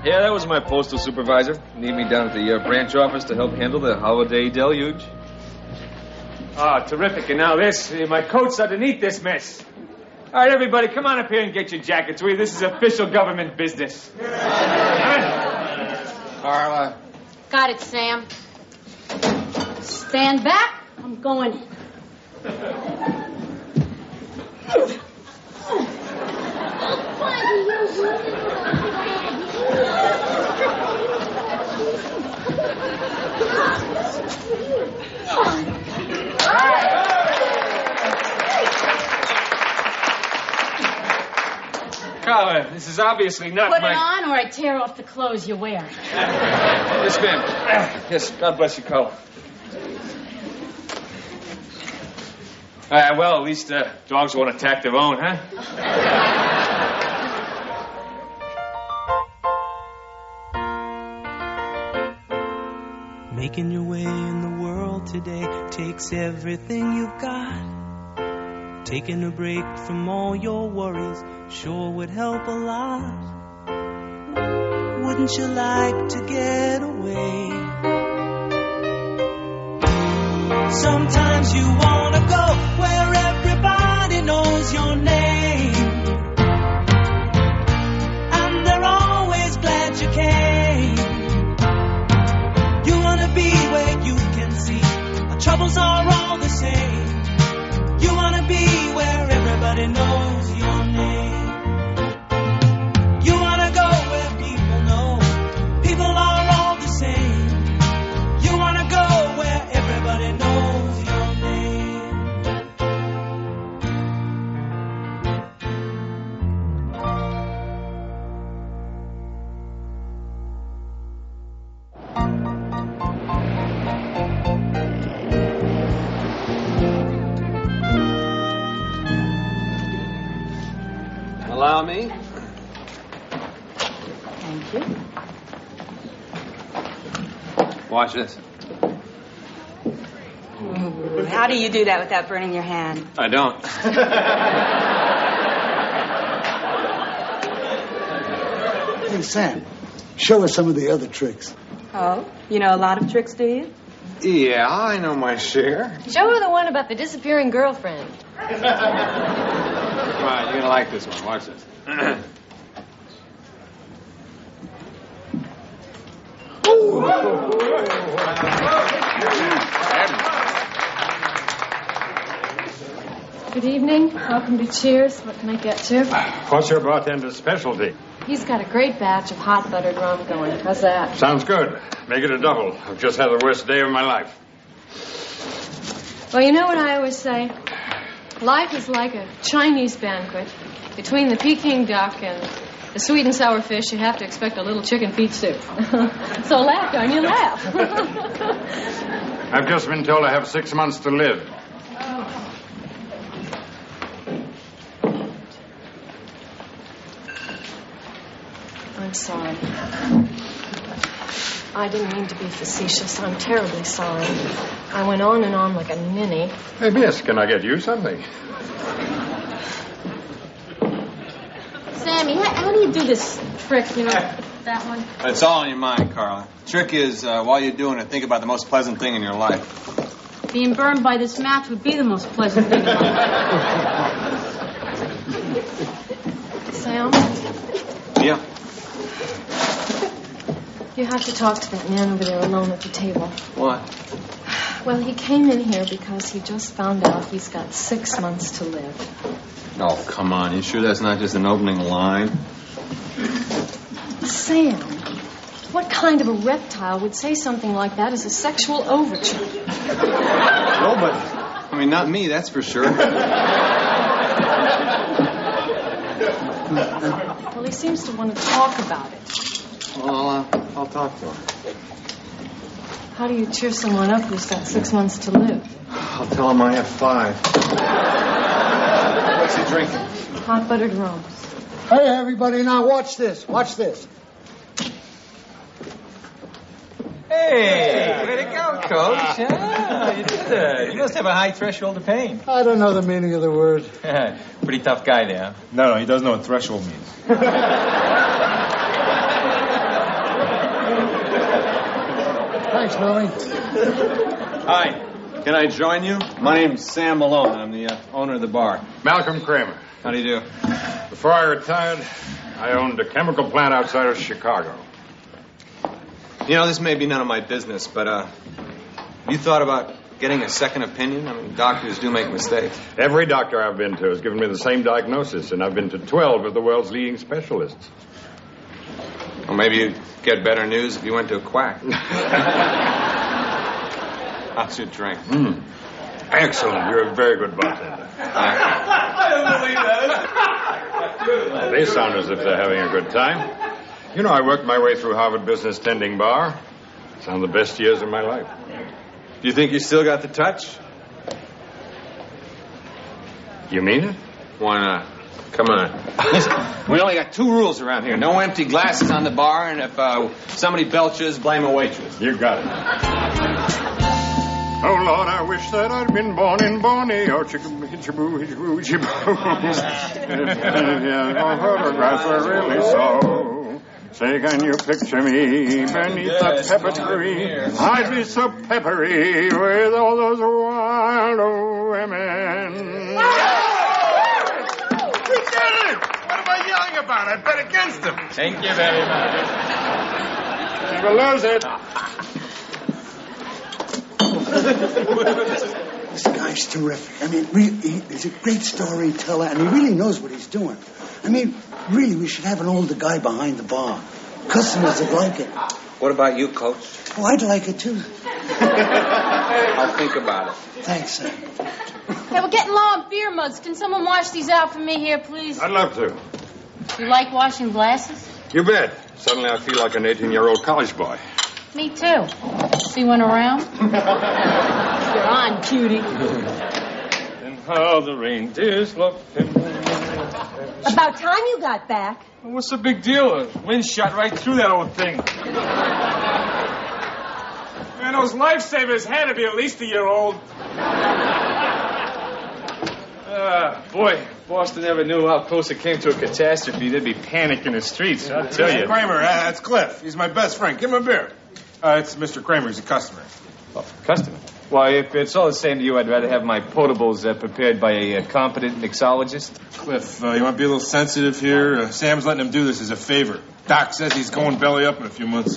Yeah, that was my postal supervisor. Need me down at the branch office to help handle the holiday deluge. Ah, terrific. And now this. My coat's underneath this mess. All right, everybody, come on up here and get your jackets. This is official government business. Carla. Got it, Sam. Stand back. I'm going in. Carla, this is obviously not Put it on or I tear off the clothes you wear. Yes, ma'am. Yes, God bless you, Carla. Well, at least dogs won't attack their own, huh? Making your way in the world today takes everything you've got. Taking a break from all your worries sure would help a lot. Wouldn't you like to get away? Sometimes you wanna go where everybody knows your name, and they're always glad you came. You wanna be where you can see our troubles are all the same. You wanna be where everybody knows your name. You wanna go where people know people are all the same. You wanna go where everybody knows your name. Allow me. Thank you. Watch this. Ooh, how do you do that without burning your hand? I don't. Hey, Sam, show us some of the other tricks. Oh, you know a lot of tricks, do you? Yeah, I know my share. Show her the one about the disappearing girlfriend. Come on, you're gonna like this one. Watch this. Good evening. Welcome to Cheers. What can I get you? What's your bartender's specialty? He's got a great batch of hot buttered rum going. How's that? Sounds good. Make it a double. I've just had the worst day of my life. Well, you know what I always say? Life is like a Chinese banquet. Between the Peking duck and the sweet and sour fish, you have to expect a little chicken feet soup. So laugh, darn you, laugh. I've just been told I have 6 months to live. I'm sorry. I didn't mean to be facetious. I'm terribly sorry. I went on and on like a ninny. Hey, miss, can I get you something? Sammy, how do you do this trick, that one? It's all in your mind, Carla. Trick is, while you're doing it, think about the most pleasant thing in your life. Being burned by this match would be the most pleasant thing in my life. Sam? Yeah. You have to talk to that man over there alone at the table. What? Well, he came in here because he just found out he's got 6 months to live. Oh, come on. You sure that's not just an opening line? Sam, what kind of a reptile would say something like that as a sexual overture? Nobody. I mean, not me, that's for sure. Well, he seems to want to talk about it. Well, I'll talk to him. How do you cheer someone up who's got 6 months to live? I'll tell him I have 5. What's he drinking? Hot buttered rum. Hey, everybody, now watch this. Watch this. Hey, way to go, Coach. Yeah, you did it. You must have a high threshold of pain. I don't know the meaning of the word. Pretty tough guy there. No, he doesn't know what threshold means. Thanks, Billy. Hi. Can I join you? My name's Sam Malone. I'm the owner of the bar. Malcolm Kramer. How do you do? Before I retired, I owned a chemical plant outside of Chicago. You know, this may be none of my business, but you thought about getting a second opinion? I mean, doctors do make mistakes. Every doctor I've been to has given me the same diagnosis, and I've been to 12 of the world's leading specialists. Well, maybe you'd get better news if you went to a quack. How's your drink? Excellent. You're a very good bartender. I don't believe that. They sound as if they're having a good time. You know, I worked my way through Harvard Business tending bar. Some of the best years of my life. Do you think you still got the touch? You mean it? Why not? Come on. We only got 2 rules around here. No empty glasses on the bar, and if somebody belches, blame a waitress. You got it. Oh, Lord, I wish that I'd been born in Borneo. Chicka-boo, hitchaboo, hitchaboo. Photographs are really so. Say, can you picture me beneath the pepper tree? I'd be so peppery with all those wild women. We did it! What am I yelling about? I bet against him. Thank you very much. Never lose it. This guy's terrific. I mean, he's a great storyteller, and he really knows what he's doing. I mean, really, we should have an older guy behind the bar. Customers would like it. What about you, Coach? Oh, I'd like it, too. I'll think about it. Thanks, Sam. Hey, we're getting low on beer mugs. Can someone wash these out for me here, please? I'd love to. You like washing glasses? You bet. Suddenly I feel like an 18-year-old college boy. Me too. See one around? You're on, cutie. And how the reindeers love him. About time you got back. What's the big deal? The wind shot right through that old thing. Man, those lifesavers had to be at least a year old. Boy, if Boston ever knew how close it came to a catastrophe, there'd be panic in the streets, I'll tell you. Kramer, that's Cliff. He's my best friend. Give him a beer. It's Mr. Kramer. He's a customer. Oh, customer? Well, if it's all the same to you, I'd rather have my potables prepared by a competent mixologist. Cliff, you want to be a little sensitive here? Sam's letting him do this as a favor. Doc says he's going belly up in a few months.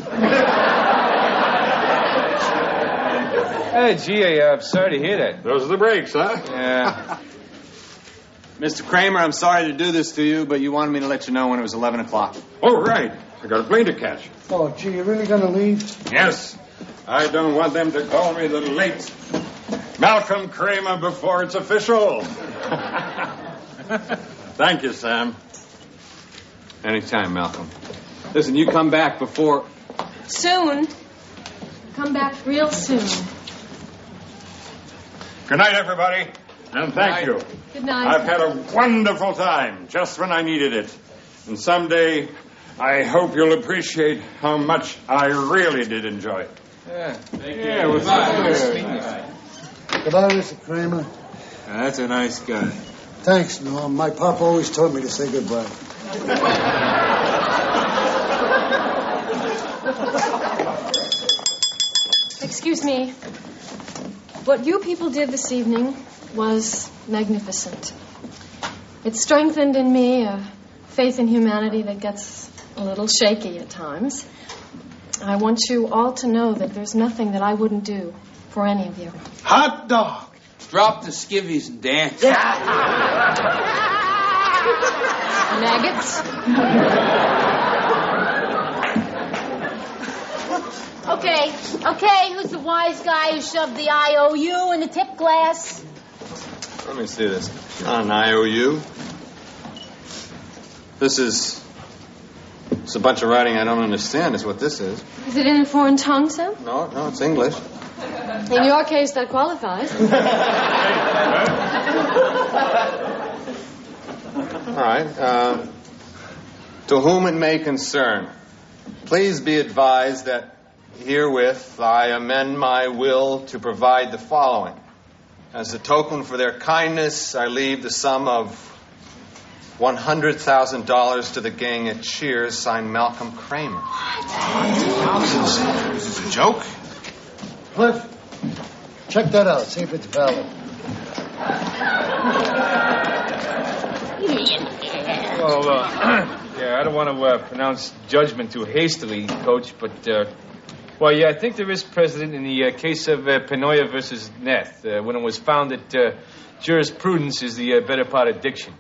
Hey, gee, I'm sorry to hear that. Those are the breaks, huh? Yeah. Mr. Kramer, I'm sorry to do this to you, but you wanted me to let you know when it was 11 o'clock. Oh, right. I got a plane to catch. Oh, gee, you really gonna leave? Yes. I don't want them to call me the late Malcolm Kramer before it's official. Thank you, Sam. Anytime, Malcolm. Listen, you come back before... Soon. Come back real soon. Good night, everybody. And thank you. Good night. I've had a wonderful time, just when I needed it. And someday, I hope you'll appreciate how much I really did enjoy it. Yeah. Thank you. Yeah, what's that? Goodbye, Mr. Kramer. That's a nice guy. Thanks, Norm. My papa always taught me to say goodbye. Excuse me. What you people did this evening was magnificent. It strengthened in me a faith in humanity that gets a little shaky at times. I want you all to know that there's nothing that I wouldn't do for any of you. Hot dog. Drop the skivvies and dance. Maggots? Okay, who's the wise guy who shoved the IOU in the tip glass? Let me see this. Not an IOU. This is... It's a bunch of writing I don't understand is what this is. Is it in a foreign tongue, Sam? No, it's English. In your case, that qualifies. All right. To whom it may concern, please be advised that herewith I amend my will to provide the following. As a token for their kindness, I leave the sum of $100,000 to the gang at Cheers, signed Malcolm Kramer. Is this a joke? Cliff, check that out. See if it's valid. Well, yeah, I don't want to pronounce judgment too hastily, Coach, but, well, yeah, I think there is precedent in the case of Penoya versus Neth, when it was found that jurisprudence is the better part of diction.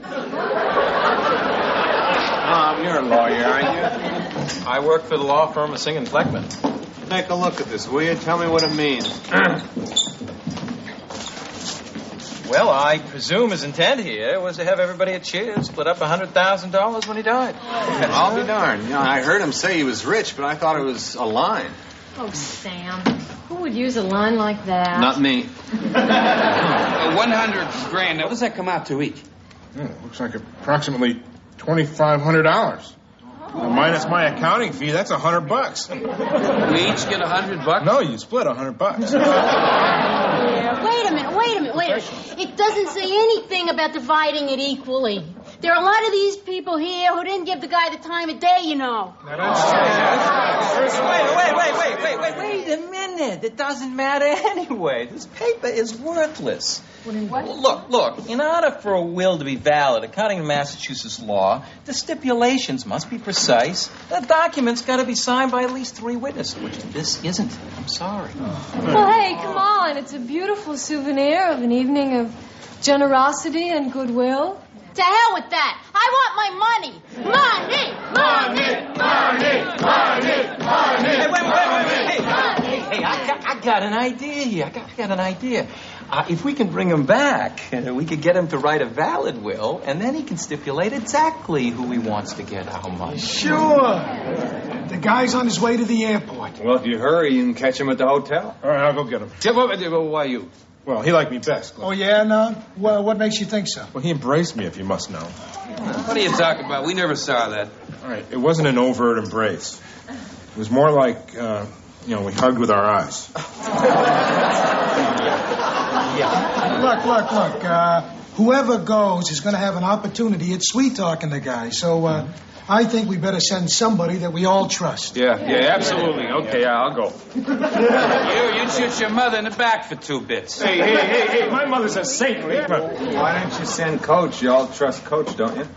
You're a lawyer, aren't you? I work for the law firm of Singh and Fleckman. Take a look at this, will you? Tell me what it means. Well, I presume his intent here was to have everybody at Cheers split up $100,000 when he died. I'll be darned. You know, I heard him say he was rich, but I thought it was a line. Oh, Sam. Who would use a line like that? Not me. 100 grand. Now, what does that come out to each? Looks like approximately $2,500. Minus my accounting fee, that's $100. We each get $100? No, you split $100. Yeah, wait a minute. It doesn't say anything about dividing it equally. There are a lot of these people here who didn't give the guy the time of day, you know. Wait a minute. It doesn't matter anyway. This paper is worthless. Look, in order for a will to be valid, according to Massachusetts law, the stipulations must be precise. The document's got to be signed by at least 3 witnesses, which this isn't. I'm sorry. Well, hey, come on. It's a beautiful souvenir of an evening of generosity and goodwill. To hell with that. I want my money. Money! Hey, I got an idea here. I got an idea. If we can bring him back, we could get him to write a valid will, and then he can stipulate exactly who he wants to get how much. Sure. The guy's on his way to the airport. Well, if you hurry, you can catch him at the hotel. All right, I'll go get him. Yeah, why you? Well, he liked me best. Oh, yeah? No? Well, what makes you think so? Well, he embraced me, if you must know. What are you talking about? We never saw that. All right, it wasn't an overt embrace. It was more like, we hugged with our eyes. Look. Whoever goes is going to have an opportunity at sweet-talking the guy. So, I think we better send somebody that we all trust. Yeah, absolutely. Okay, I'll go. You'd shoot your mother in the back for 2 bits. Hey, my mother's a saint. Why don't you send Coach? You all trust Coach, don't you?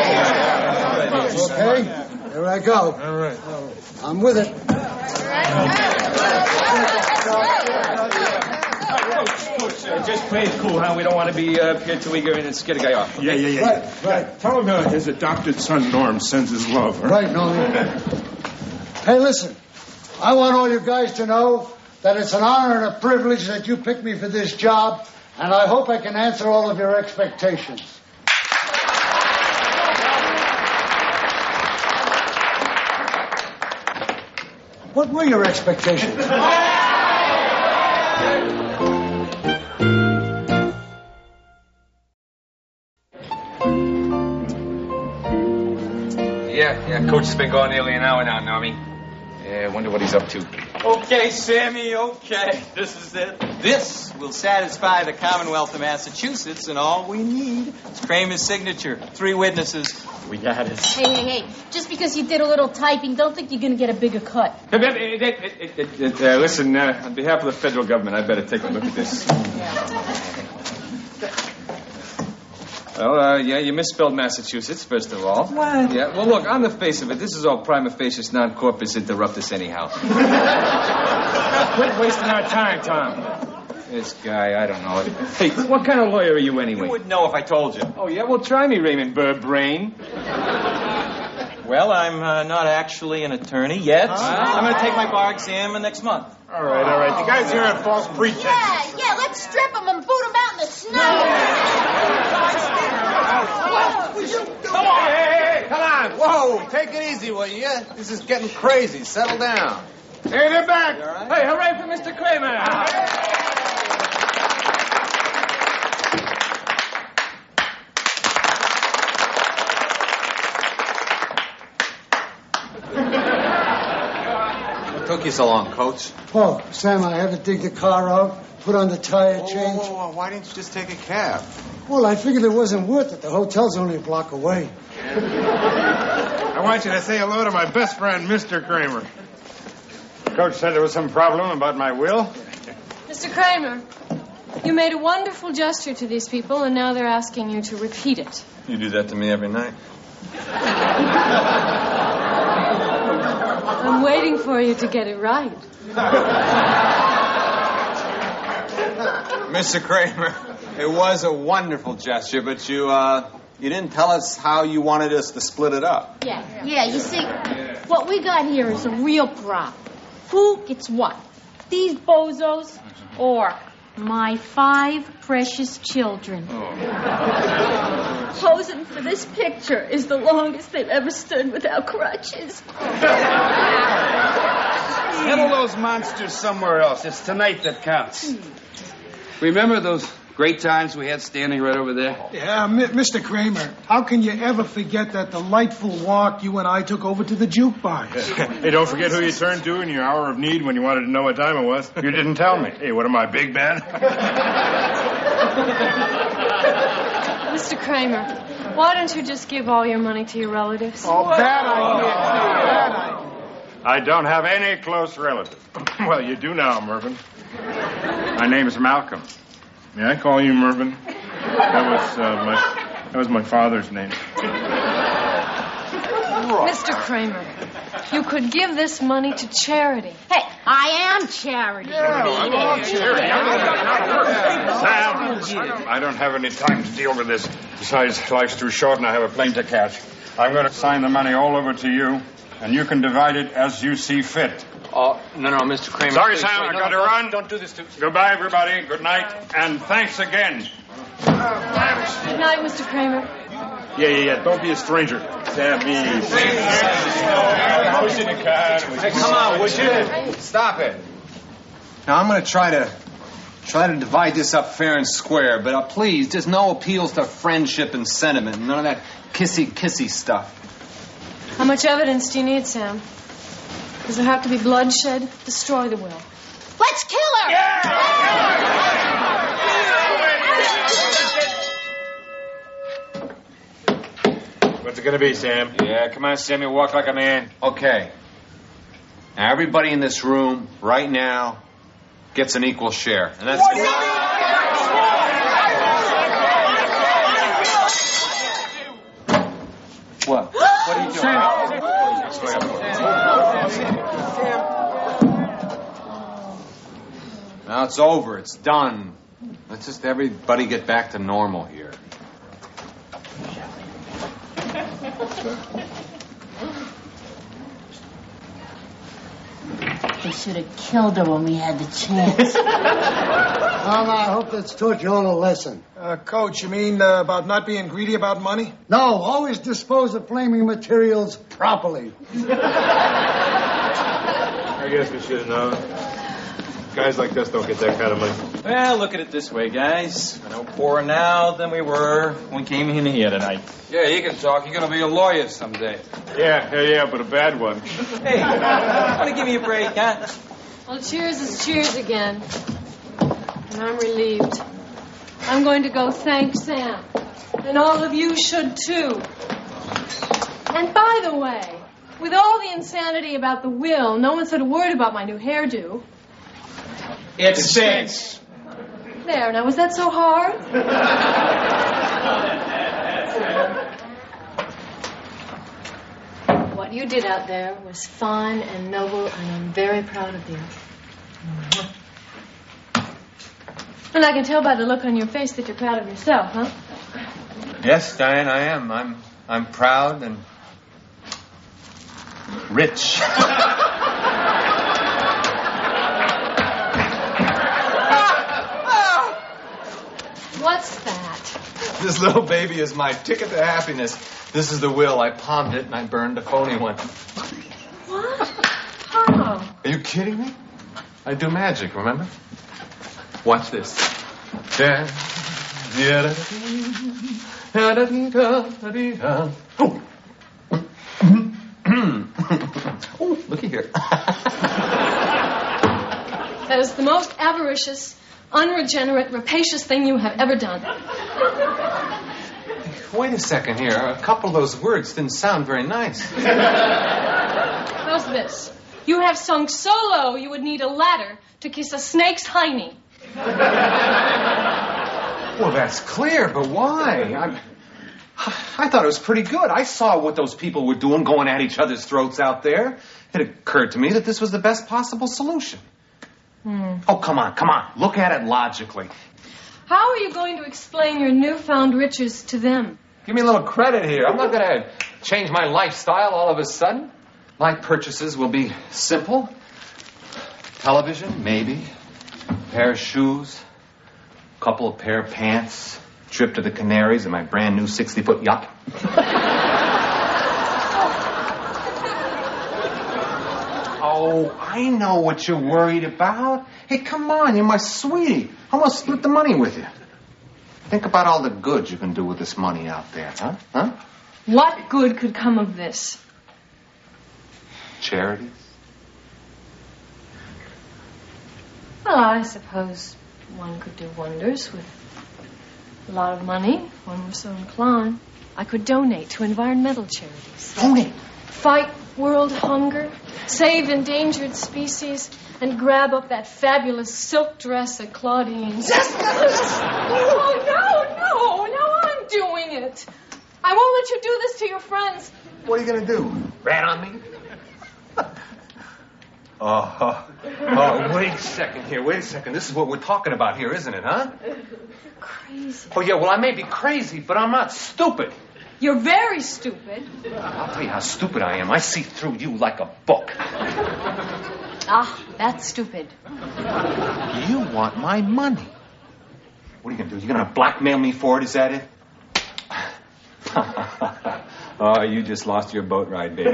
Okay, here I go. All right. I'm with it. Coach, just play it cool, huh? We don't want to be here too eager and scare the guy off. Okay? Yeah. Right. Tell him his adopted son, Norm, sends his love. Right, Norm. Hey, listen. I want all you guys to know that it's an honor and a privilege that you picked me for this job, and I hope I can answer all of your expectations. What were your expectations? Yeah, Coach has been gone nearly an hour now, Normie. Yeah, I wonder what he's up to. Okay, Sammy, okay. This is it. This will satisfy the Commonwealth of Massachusetts, and all we need is Kramer's signature. 3 witnesses. We got it. Hey. Just because you did a little typing, don't think you're going to get a bigger cut. Listen, on behalf of the federal government, I better take a look at this. Well, you misspelled Massachusetts, first of all. What? Yeah, well, look, on the face of it, this is all prima facie non corpus interruptus anyhow. Quit wasting our time, Tom. This guy, I don't know. Hey, what kind of lawyer are you anyway? You wouldn't know if I told you. Oh, yeah? Well, try me, Raymond Burbrain. Well, I'm not actually an attorney yet. I'm going to take my bar exam next month. All right. The guy's here on false pretense. Yeah, let's strip him and boot him out in the snow. Come on. Hey, come on. Whoa, take it easy, will you? This is getting crazy. Settle down. Hey, they're back. Right? Hey, hooray for Mr. Kramer. What took you so long, Coach? Oh, Sam, I had to dig the car out, put on the tire change. Whoa. Why didn't you just take a cab? Well, I figured it wasn't worth it. The hotel's only a block away. I want you to say hello to my best friend, Mr. Kramer. Coach said there was some problem about my will. Mr. Kramer, you made a wonderful gesture to these people, and now they're asking you to repeat it. You do that to me every night. I'm waiting for you to get it right. Mr. Kramer, it was a wonderful gesture, but you didn't tell us how you wanted us to split it up. Yeah, you see, what we got here is a real problem. Who gets what? These bozos or my 5 precious children? Posing for this picture is the longest they've ever stood without crutches. Settle those monsters somewhere else. It's tonight that counts. Remember those great times we had standing right over there? Yeah, Mr. Kramer, how can you ever forget that delightful walk you and I took over to the jukebox? Hey, don't forget who you turned to in your hour of need when you wanted to know what time it was. You didn't tell me. Hey, what am I, Big Ben? Mr. Kramer, why don't you just give all your money to your relatives? Oh, bad idea. Bad idea. I don't have any close relatives. Well, you do now, Mervyn. My name is Malcolm. May I call you Mervyn? That was my father's name. Mr. Kramer, you could give this money to charity. Hey, I am charity. Sam, I don't have any time to deal with this. Besides, life's too short and I have a plane to catch. I'm going to sign the money all over to you, and you can divide it as you see fit. Oh, no, Mr. Kramer. Sorry, please, Sam, wait, I got to run. Don't do this to... Goodbye, everybody. Good night, and thanks again. Good night, Mr. Kramer. Yeah. Don't be a stranger. Sam, Hey, come on, would you? Stop it. Now, I'm going to try to divide this up fair and square, but please, just no appeals to friendship and sentiment. None of that kissy stuff. How much evidence do you need, Sam? Does there have to be bloodshed? Destroy the will. Let's kill her! what's it going to be, Sam? Yeah, come on, Sam, you walk like a man. Okay. Now, everybody in this room, right now, gets an equal share. And that's... What? What are you doing? Now it's over. It's done. Let's just everybody get back to normal here. They should have killed her when we had the chance. Well, I hope that's taught you all a lesson. Coach, you mean about not being greedy about money? No, always dispose of flaming materials properly. I guess we should have known. Guys like us don't get that kind of money. Well, look at it this way, guys. We're no poorer now than we were when we came in here tonight. Yeah, you can talk. You're going to be a lawyer someday. Yeah, but a bad one. Hey, want to give me a break, huh? Well, cheers is cheers again. And I'm relieved. I'm going to go thank Sam. And all of you should, too. And by the way, with all the insanity about the will, no one said a word about my new hairdo. It stinks. There, now was that so hard? What you did out there was fine and noble, and I'm very proud of you. And I can tell by the look on your face that you're proud of yourself, huh? Yes, Diane, I am. I'm proud and rich. What's that? This little baby is my ticket to happiness. This is the will. I palmed it and I burned a phony one. What? How? Are you kidding me? I do magic, remember? Watch this. Oh, looky here. That is the most avaricious, unregenerate, rapacious thing you have ever done. Wait a second here. A couple of those words didn't sound very nice. How's this? You have sunk so low you would need a ladder to kiss a snake's hiney. Well, that's clear, but why? I thought it was pretty good. I saw what those people were doing, going at each other's throats out there. It occurred to me that this was the best possible solution. Oh, come on. Look at it logically. How are you going to explain your newfound riches to them? Give me a little credit here. I'm not going to change my lifestyle all of a sudden. My purchases will be simple. Television, maybe. Pair of shoes. Couple of pair of pants. Trip to the Canaries in my brand new 60-foot yacht. Oh, I know what you're worried about. Hey, come on, you're my sweetie. I'm going to split the money with you. Think about all the good you can do with this money out there, huh? What good could come of this? Charities? Well, I suppose one could do wonders with a lot of money, if one were so inclined. I could donate to environmental charities. Donate? Fight world hunger, save endangered species, and grab up that fabulous silk dress at Claudine's. Oh, no, I'm doing it. I won't let you do this to your friends. What are you going to do? Rat on me? Oh, wait a second here. This is what we're talking about here, isn't it, huh? You're crazy. Oh, yeah, well, I may be crazy, but I'm not stupid. You're very stupid. I'll tell you how stupid I am. I see through you like a book. Ah, that's stupid. You want my money. What are you going to do? You're going to blackmail me for it? Is that it? Oh, you just lost your boat ride, baby.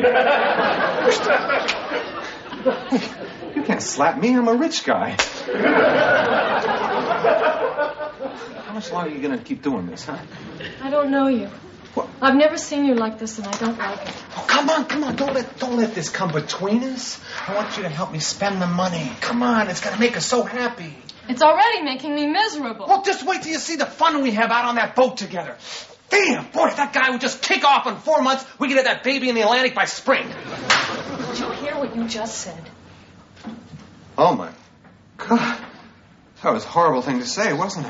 You can't slap me. I'm a rich guy. How much longer are you going to keep doing this, huh? I don't know you. What? I've never seen you like this, and I don't like it. Oh, come on. Don't let this come between us. I want you to help me spend the money. Come on, it's going to make us so happy. It's already making me miserable. Well, just wait till you see the fun we have out on that boat together. Damn, boy, if that guy would just kick off in 4 months, we could have that baby in the Atlantic by spring. Did you hear what you just said? Oh, my God. That was a horrible thing to say, wasn't it?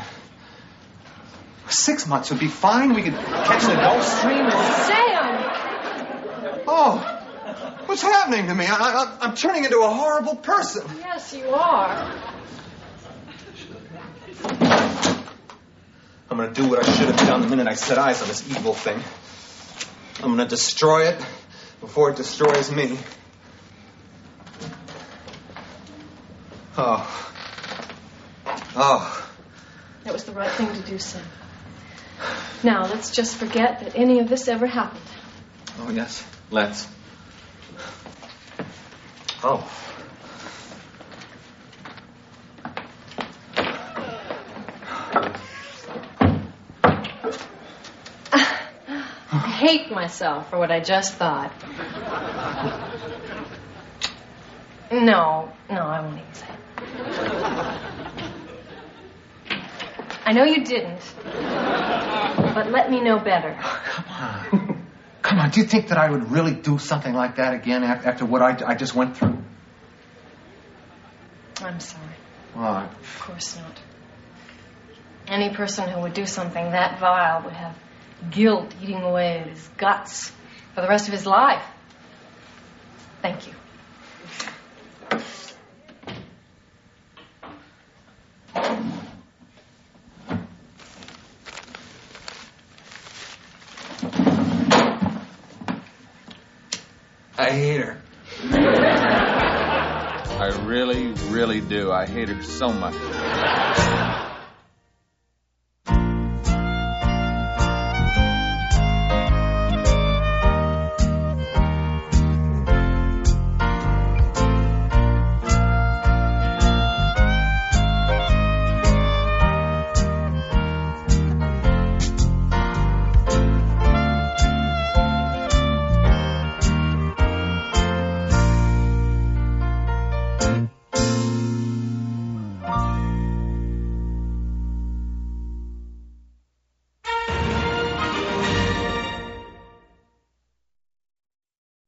6 months would be fine. We could catch the Gulf Stream. Sam! Oh, what's happening to me? I'm turning into a horrible person. Yes, you are. I'm going to do what I should have done the minute I set eyes on this evil thing. I'm going to destroy it before it destroys me. Oh. That was the right thing to do, Sam. Now, let's just forget that any of this ever happened. Oh, yes. Let's. Oh. I hate myself for what I just thought. No, I won't even say it. I know you didn't, but let me know better. Come on, do you think that I would really do something like that again after what I just went through? I'm sorry. Why? Of course not. Any person who would do something that vile would have guilt eating away at his guts for the rest of his life. Thank you. I hate her. I really, really do. I hate her so much.